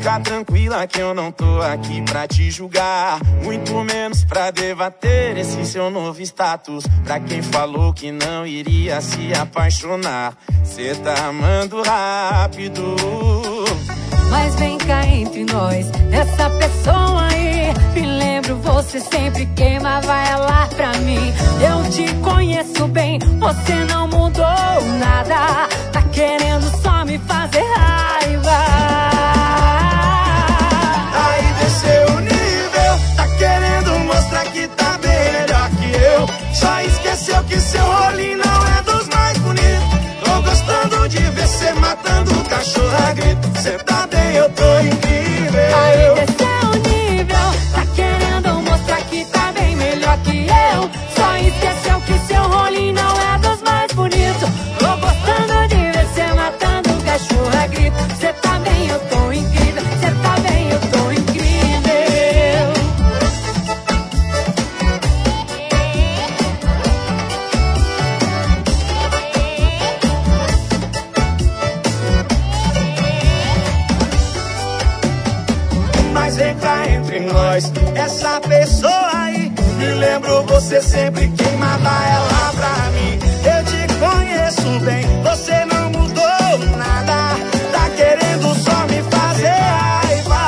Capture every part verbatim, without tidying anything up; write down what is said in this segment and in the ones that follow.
Fica tranquila que eu não tô aqui pra te julgar, muito menos pra debater esse seu novo status. Pra quem falou que não iria se apaixonar, cê tá amando rápido. Mas vem cá entre nós, essa pessoa aí, me lembro, você sempre queima, vai lá pra mim. Eu te conheço bem, você não mudou nada, tá querendo só me fazer raiva. Aí desceu o nível, tá querendo mostrar que tá bem melhor que eu. Só esqueceu que seu rolinho não é dos mais bonitos. Tô gostando de ver cê matando o cachorro a grito. Cê tá bem, eu tô incrível. Aí desceu o nível, tá querendo mostrar que tá bem melhor que eu. Só esqueceu que seu rolinho não é dos mais bonitos. Tô gostando de ver cê matando o cachorro a grito. Cê tá bem, eu tô incrível. Cê tá bem, eu tô incrível. Mas vem cá entre nós, essa pessoa aí, me lembro, você sempre queimava ela pra mim. Eu te conheço bem, você não mudou nada, tá querendo só me fazer raiva.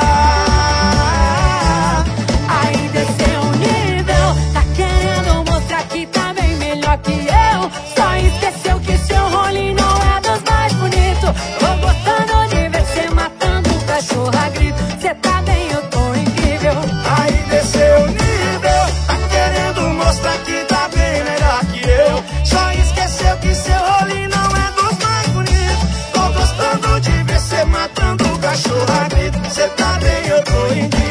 Aí desceu o nível, tá querendo mostrar que tá bem melhor que eu. Só esqueceu que seu rolinho não é dos mais bonitos. Tô gostando de ver cê matando o cachorro a grito. Cê tá bem, eu tô incrível. Aí desceu o nível, tá querendo mostrar que tá bem melhor que eu. Só esqueceu que seu rolinho não é dos mais bonitos. Tô gostando de ver cê matando o cachorro a grito. Cê tá bem, eu tô incrível.